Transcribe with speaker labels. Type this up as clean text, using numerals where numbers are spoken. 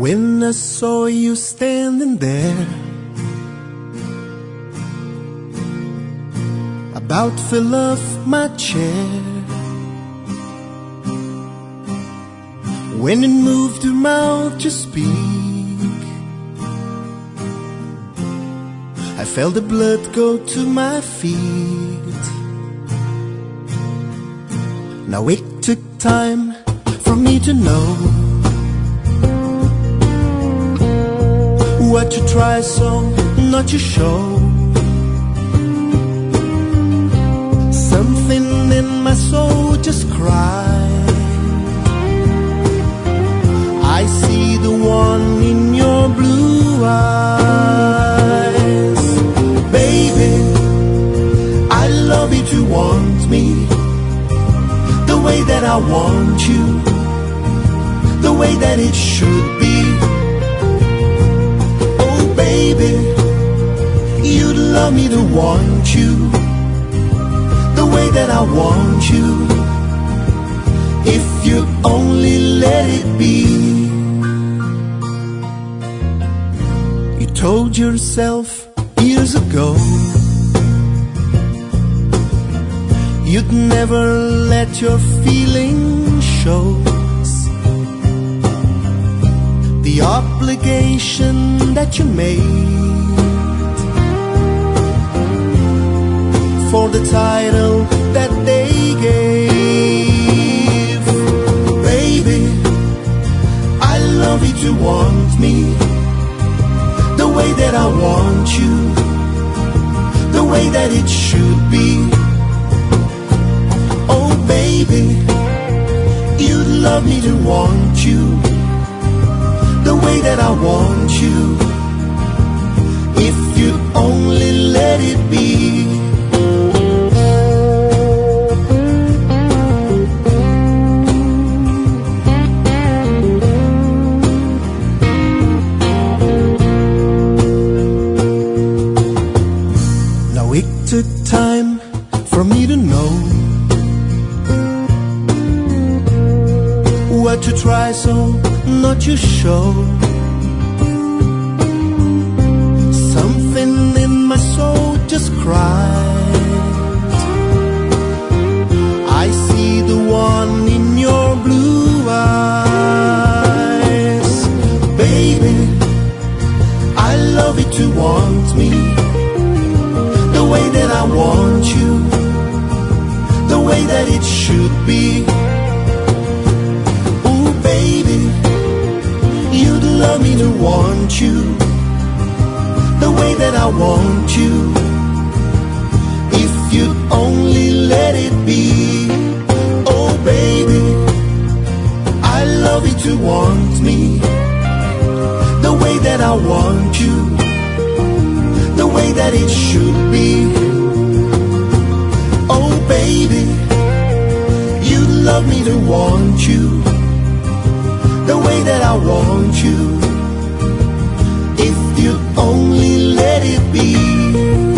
Speaker 1: When I saw you standing there, about fell off my chair. When it moved your mouth to speak, I felt the blood go to my feet. Now it took time for me to know what to try, so not to show. Something in my soul just cried. I see the one in your blue eyes. Baby, I love you to want me the way that I want you, the way that it should be. Baby, you'd love me to want you the way that I want you, if you only let it be. You told yourself years ago you'd never let your feelings show. The obligation that you made for the title that they gave. Baby, I love you to want me the way that I want you, the way that it should be. Oh baby, you'd love me to want you the way that I want you, if you only let it be. Now it took time for me to know what to try, so not to show. Something in my soul just cried. I see the one in your blue eyes. Baby, I love you to want me the way that I want you, the way that it should be. Love me to want you the way that I want you, if you'd only let it be. Oh baby, I love you to want me the way that I want you, the way that it should be. Oh baby, you love me to want you the way that I want you, if you only let it be.